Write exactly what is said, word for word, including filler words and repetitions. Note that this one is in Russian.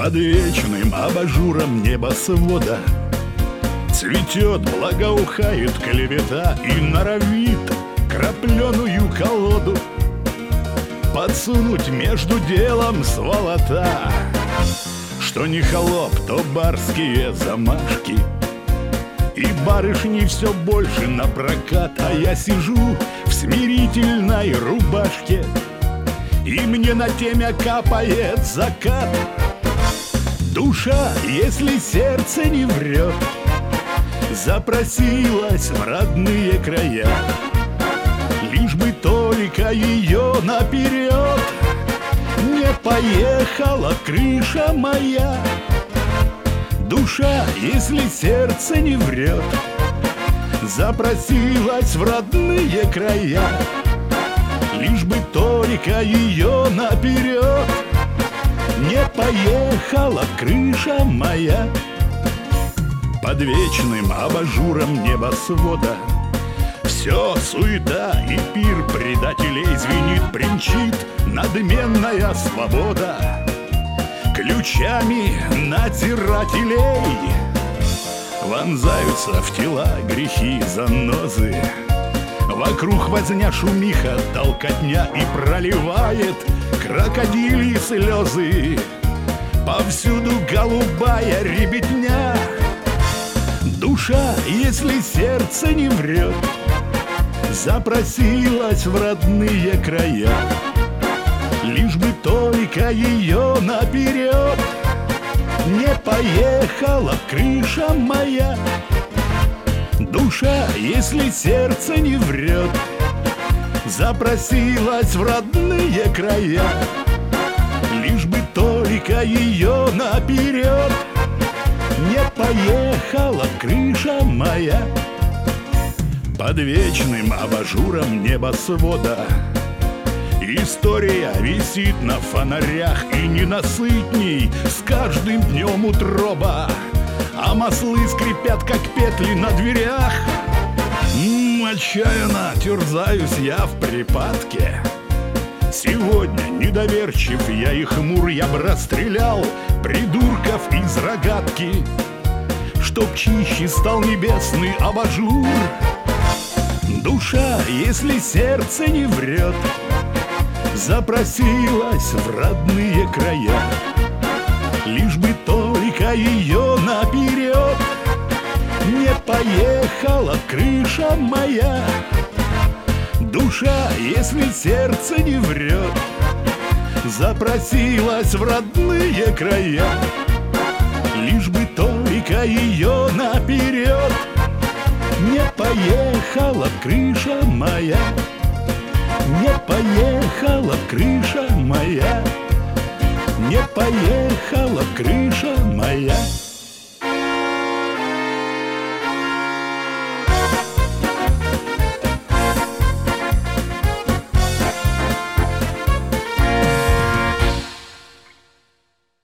Под вечным абажуром небосвода цветет, благоухает клевета и норовит крапленую колоду подсунуть между делом сволота. Что не холоп, то барские замашки, и барышни все больше на прокат. А я сижу в смирительной рубашке, и мне на темя капает закат. Душа, если сердце не врет, запросилась в родные края, лишь бы только ее наперед не поехала крыша моя. Душа, если сердце не врет, запросилась в родные края, лишь бы только ее наперед не поехала крыша моя. Под вечным абажуром небосвода все суета и пир предателей звенит, бренчит надменная свобода ключами надзирателей. Вонзаются в тела грехи занозы, вокруг возня шумиха, толкотня, и проливает крокодильи слезы повсюду голубая ребятня. Душа, если сердце не врет, запросилась в родные края, лишь бы только ее наперед не поехала крыша моя. Душа, если сердце не врет, запросилась в родные края, лишь бы только ее наперед не поехала крыша моя. Под вечным абажуром небосвода история висит на фонарях, и ненасытней с каждым днем утроба, а маслы скрипят, как петли на дверях. М-м, отчаянно терзаюсь я в припадке. Сегодня недоверчив я и хмур, я б расстрелял придурков из рогатки, чтоб чище стал небесный абажур. Душа, если сердце не врет, запросилась в родные края, лишь бы только ее наперед не поехала крыша моя. Душа, если сердце не врет, запросилась в родные края, лишь бы только ее наперед не поехала крыша моя. Не поехала крыша моя, не поехала крыша моя.